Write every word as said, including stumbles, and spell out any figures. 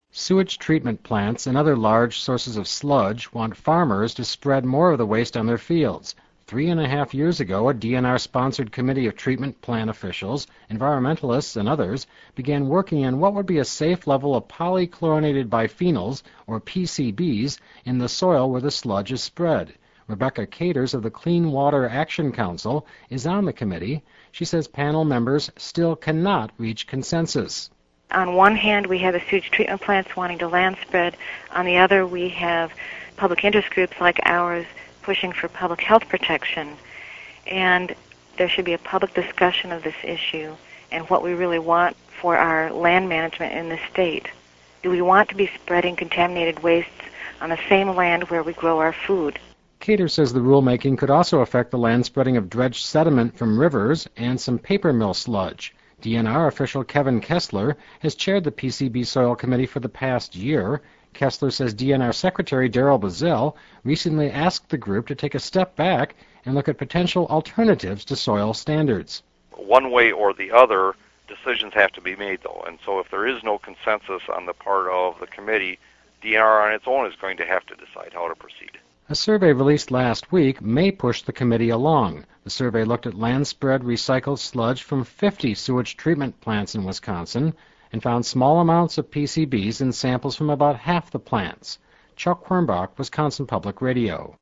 Sewage treatment plants and other large sources of sludge want farmers to spread more of the waste on their fields. Three and a half years ago, a D N R-sponsored committee of treatment plant officials, environmentalists, and others began working on what would be a safe level of polychlorinated biphenyls, or P C Bs, in the soil where the sludge is spread. Rebecca Caters of the Clean Water Action Council is on the committee. She says panel members still cannot reach consensus. On one hand, we have the sewage treatment plants wanting to land spread. On the other, we have public interest groups like ours pushing for public health protection. And there should be a public discussion of this issue and what we really want for our land management in this state. Do we want to be spreading contaminated wastes on the same land where we grow our food? Cater says the rulemaking could also affect the land spreading of dredged sediment from rivers and some paper mill sludge. D N R official Kevin Kessler has chaired the P C B Soil Committee for the past year. Kessler says D N R Secretary Darrell Bazell recently asked the group to take a step back and look at potential alternatives to soil standards. One way or the other, decisions have to be made, though. And so if there is no consensus on the part of the committee, D N R on its own is going to have to decide how to proceed. A survey released last week may push the committee along. The survey looked at land spread recycled sludge from fifty sewage treatment plants in Wisconsin and found small amounts of P C Bs in samples from about half the plants. Chuck Quirmbach, Wisconsin Public Radio.